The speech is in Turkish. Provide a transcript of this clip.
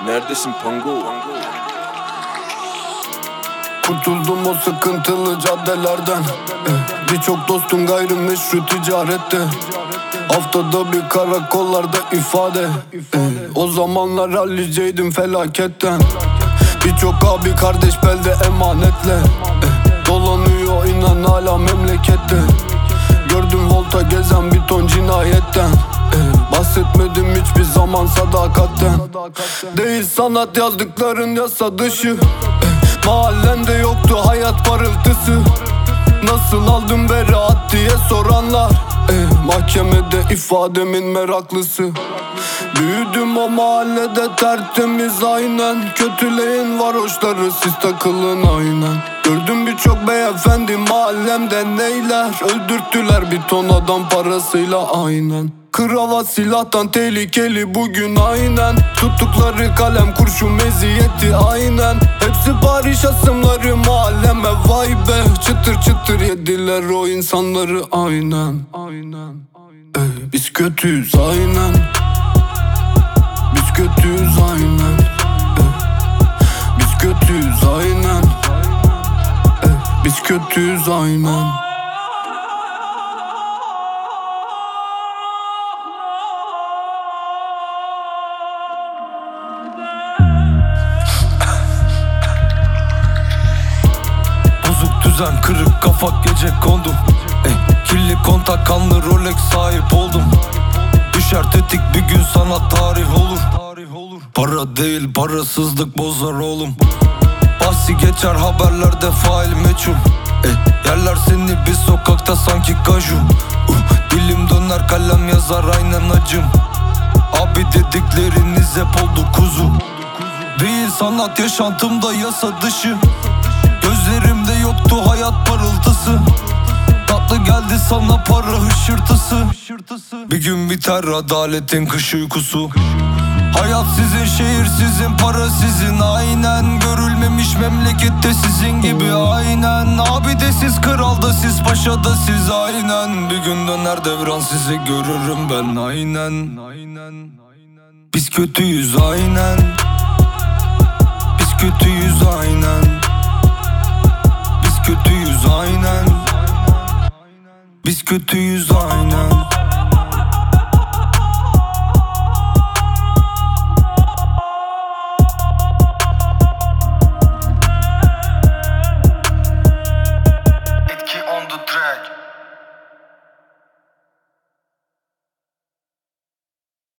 Neredesin Pango? Kurtuldum o sıkıntılı caddelerden. Birçok dostum gayrimeşru ticarette. Haftada bir karakollarda ifade. O zamanlar halliceydim felaketten. Birçok abi kardeş belde emanetle. Dolanıyor inan hala memlekette. Gördüm volta gezen bir ton cinayetten. Bahsetmedim hiçbir zaman sadakatten. Değil sanat yazdıkların yasa dışı. Mahallende yoktu hayat parıltısı. Nasıl aldım beraat diye soranlar. Mahkemede ifademin meraklısı. Büyüdüm o mahallede tertemiz aynen. Kötüleyin varoşları siz takılın aynen. Gördüm birçok beyefendi mahallemde neyler. Öldürttüler bir ton adam parasıyla aynen. Kravat silahtan tehlikeli bugün aynen. Tuttukları kalem kurşun meziyeti aynen. Hepsi Paris asımları mahalleme vay be. Çıtır çıtır yediler o insanları aynen. Biz kötüyüz aynen. Biz kötüyüz aynen. Biz kötüyüz aynen. Biz kötüyüz aynen. Düzen kırık kafa gece kondum. Kirli kontak kanlı Rolex sahip oldum. Düşer tetik bir gün sana tarih olur. Para değil parasızlık bozar oğlum. Bahsi geçer haberlerde fail meçhul. Yerler seni bir sokakta sanki kaju. Dilim döner kalem yazar aynen acım. Abi dedikleriniz hep oldu kuzu. Değil sanat yaşantımda yasa dışı. Gözlerimde yoktu hayat parıltısı. Tatlı geldi sana para hışırtısı. Bir gün biter adaletin kış uykusu. Hayat sizin, şehir sizin, para sizin aynen. Görülmemiş memlekette sizin gibi aynen. Abi de siz, kral da siz, paşa da siz aynen. Bir gün döner devran sizi görürüm ben aynen. Biz kötüyüz aynen. Biz kötüyüz aynen. Biz kötüyüz aynen. Biz kötüyüz aynen.